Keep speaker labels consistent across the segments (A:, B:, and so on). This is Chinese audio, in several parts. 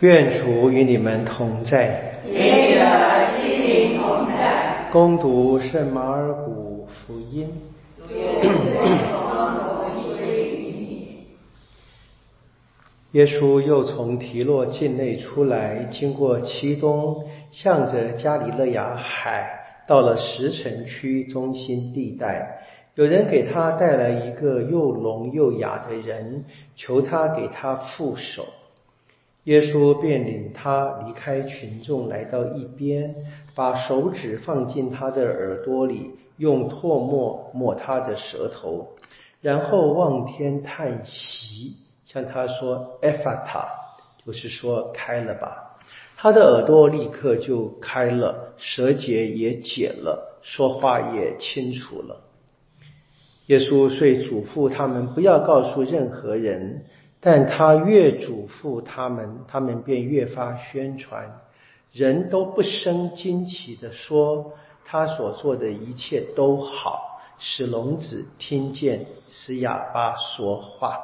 A: 愿主与你们同在，
B: 与你的心灵同在。
A: 恭读圣马尔谷福音。耶稣又从提洛境内出来，经过其东，向着加里肋亚海，到了十城区中心地带。有人给他带来一个又聋又哑的人，求他给他覆手。耶稣便领他离开群众，来到一边，把手指放进他的耳朵里，用唾沫抹他的舌头，然后望天叹息，向他说 Ephata， 就是说开了吧。他的耳朵立刻就开了，舌结也解了，说话也清楚了。耶稣遂嘱咐他们不要告诉任何人，但他越嘱咐他们，他们便越发宣传。人都不生惊奇地说，他所做的一切都好，使聋子听见，使哑巴说话。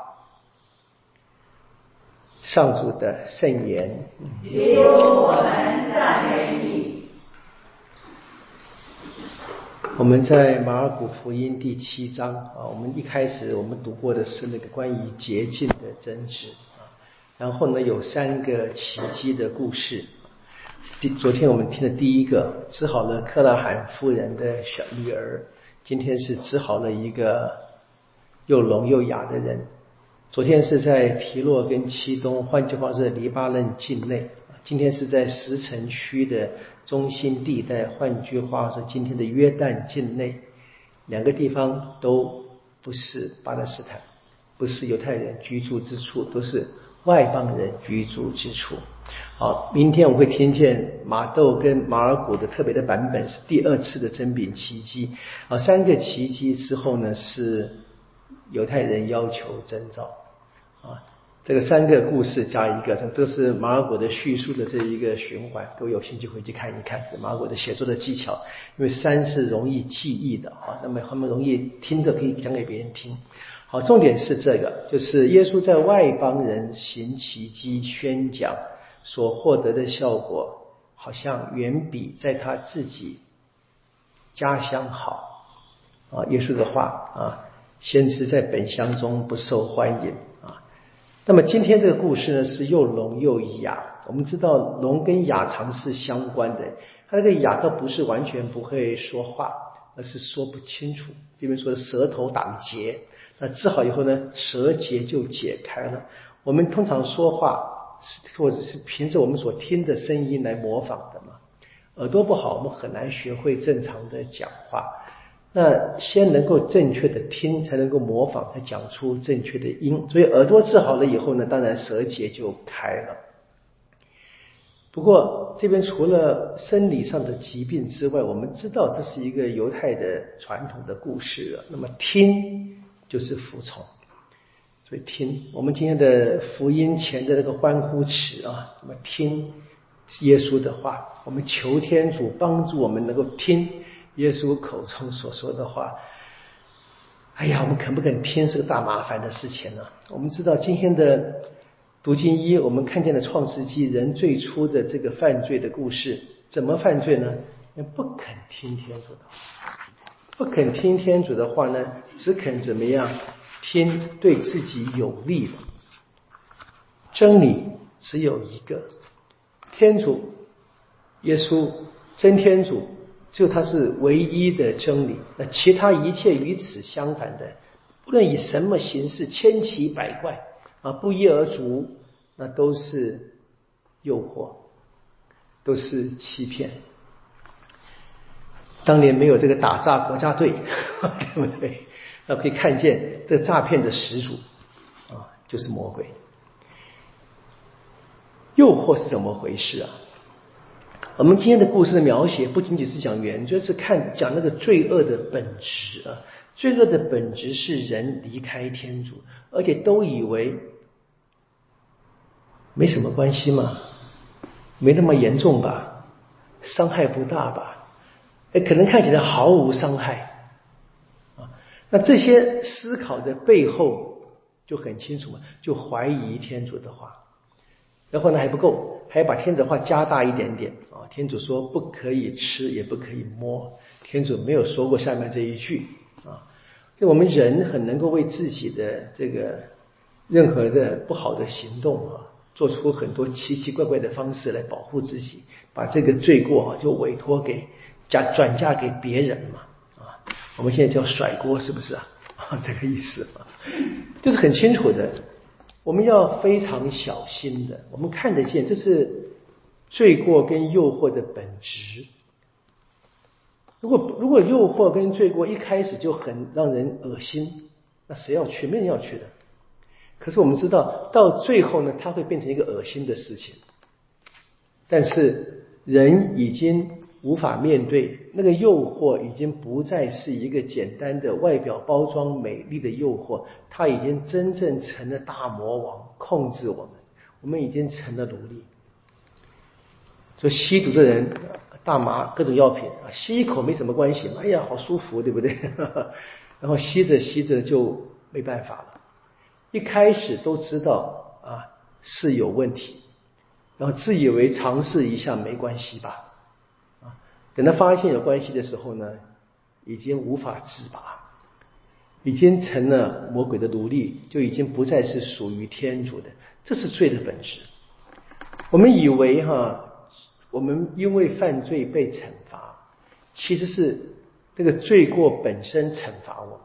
A: 上主的圣言。
B: 主，我们赞美你。
A: 我们在马尔谷福音第7章我们一开始我们读过的是那个关于洁净的真知然后呢有3个奇迹的故事。昨天我们听的第一个治好了克拉罕夫人的小女儿，今天是治好了一个又聋又哑的人。昨天是在提洛跟其东，换句话是黎巴嫩境内，今天是在十城区的中心地带，换句话说今天的约旦境内。2个地方都不是巴勒斯坦，不是犹太人居住之处，都是外邦人居住之处。好，明天我们会听见马窦跟马尔谷的特别的版本，是第2次的增饼奇迹。3个奇迹之后呢，是犹太人要求征召这个3个故事加一个，这是马尔谷的叙述的这一个循环，各位有兴趣回去看一看马尔谷的写作的技巧，因为3是容易记忆的那么他们容易听着可以讲给别人听。好，重点是这个，就是耶稣在外邦人行奇迹宣讲所获得的效果，好像远比在他自己家乡好耶稣的话先知在本乡中不受欢迎那么今天这个故事呢，是又聋又哑。我们知道聋跟哑常是相关的，他这个哑倒不是完全不会说话，而是说不清楚。这边说的舌头挡结，那治好以后呢，舌结就解开了。我们通常说话或者是凭着我们所听的声音来模仿的嘛。耳朵不好，我们很难学会正常的讲话。那先能够正确的听，才能够模仿，才讲出正确的音。所以耳朵治好了以后呢，当然舌结就开了。不过这边除了生理上的疾病之外，我们知道这是一个犹太的传统的故事那么听就是服从，所以听我们今天的福音前的那个欢呼词那么听耶稣的话，我们求天主帮助我们能够听耶稣口中所说的话。哎呀，我们肯不肯听是个大麻烦的事情我们知道今天的读经1，我们看见了创世纪人最初的这个犯罪的故事。怎么犯罪呢？不肯听天主的话，不肯听天主的话呢，只肯怎么样听对自己有利的。真理只有一个，天主耶稣真天主，只有他是唯一的真理，那其他一切与此相反的，不论以什么形式，千奇百怪不一而足，那都是诱惑，都是欺骗。当年没有这个打诈国家队对不对？那可以看见这个诈骗的始祖就是魔鬼。诱惑是怎么回事我们今天的故事的描写不仅仅是讲原罪，是讲那个罪恶的本质罪恶的本质是人离开天主，而且都以为没什么关系嘛，没那么严重吧，伤害不大吧，可能看起来毫无伤害那这些思考的背后就很清楚嘛，就怀疑天主的话。 然后呢还不够，还要把天主的话加大一点点啊。天主说不可以吃，也不可以摸，天主没有说过下面这一句啊。所以我们人很能够为自己的这个任何的不好的行动啊，做出很多奇奇怪怪的方式来保护自己，把这个罪过就委托给转嫁给别人嘛啊。我们现在叫甩锅，是不是啊？这个意思啊，就是很清楚的。我们要非常小心的，我们看得见，这是罪过跟诱惑的本质。如果诱惑跟罪过一开始就很让人恶心，那谁要去？没人要去的。可是我们知道，到最后呢，它会变成一个恶心的事情。但是人已经无法面对那个诱惑，已经不再是一个简单的外表包装美丽的诱惑，它已经真正成了大魔王，控制我们，我们已经成了奴隶。所以吸毒的人，大麻各种药品吸一口没什么关系，哎呀好舒服，对不对？然后吸着吸着就没办法了。一开始都知道是有问题，然后自以为尝试一下没关系吧，等他发现有关系的时候呢，已经无法自拔，已经成了魔鬼的奴隶，就已经不再是属于天主的。这是罪的本质。我们以为我们因为犯罪被惩罚，其实是这个罪过本身惩罚我们，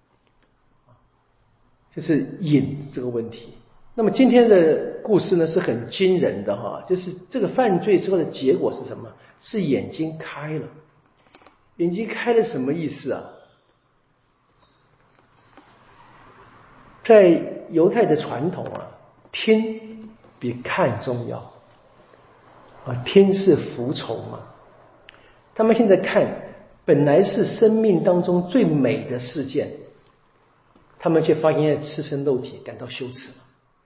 A: 就是瘾这个问题。那么今天的故事呢是很惊人的就是这个犯罪之后的结果是什么？是眼睛开了。眼睛开了什么意思啊？在犹太的传统听比看重要听是服从嘛。他们现在看本来是生命当中最美的事件，他们却发现赤身露体，感到羞耻了。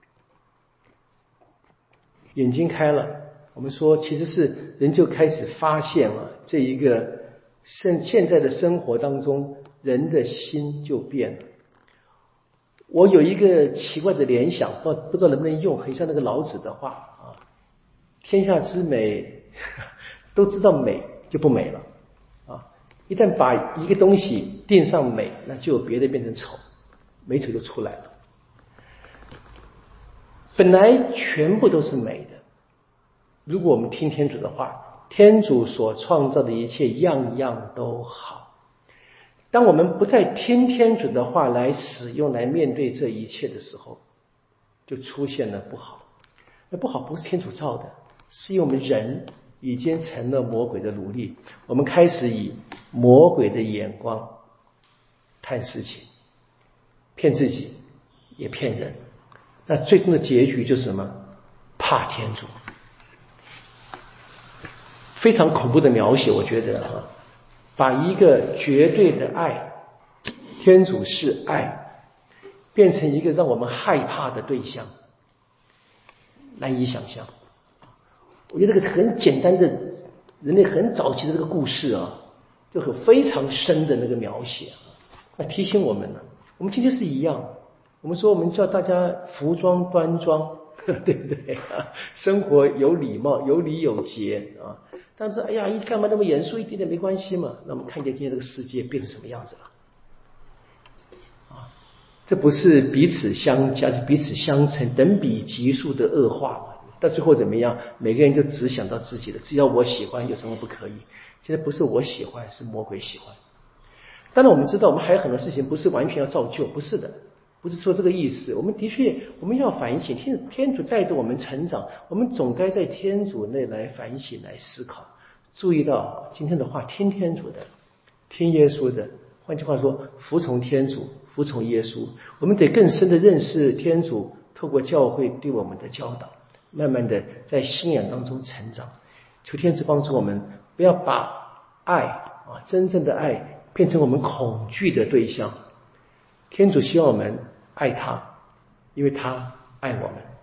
A: 眼睛开了，我们说其实是人就开始发现这一个现在的生活当中人的心就变了。我有一个奇怪的联想，不知道能不能用，很像那个老子的话天下之美都知道美就不美了一旦把一个东西定上美，那就有别的变成丑，美丑就出来了。本来全部都是美的，如果我们听天主的话，天主所创造的一切样样都好。当我们不再听天主的话来使用来面对这一切的时候，就出现了不好。那不好不是天主造的，是因为我们人已经成了魔鬼的奴隶，我们开始以魔鬼的眼光看事情，骗自己也骗人。那最终的结局就是什么？怕天主。非常恐怖的描写，我觉得把一个绝对的爱，天主是爱，变成一个让我们害怕的对象，难以想象。我觉得这个很简单的人类很早期的这个故事就很非常深的那个描写那提醒我们呢，我们今天是一样。我们说我们叫大家服装端庄，对不对生活有礼貌，有礼有节但是哎呀，你干嘛那么严肃一点点没关系嘛？那我们看见今天这个世界变成什么样子了这不是彼此相加，是彼此相乘，等比级数的恶化嘛。到最后怎么样？每个人就只想到自己的，只要我喜欢，有什么不可以？现在不是我喜欢，是魔鬼喜欢。当然我们知道，我们还有很多事情不是完全要造就，不是的，不是说这个意思。我们的确我们要反省，天主带着我们成长，我们总该在天主内来反省，来思考。注意到今天的话，听天主的，听耶稣的，换句话说，服从天主，服从耶稣。我们得更深的认识天主透过教会对我们的教导，慢慢的在信仰当中成长。求天主帮助我们，不要把爱真正的爱变成我们恐惧的对象。天主希望我们爱他，因为他爱我们。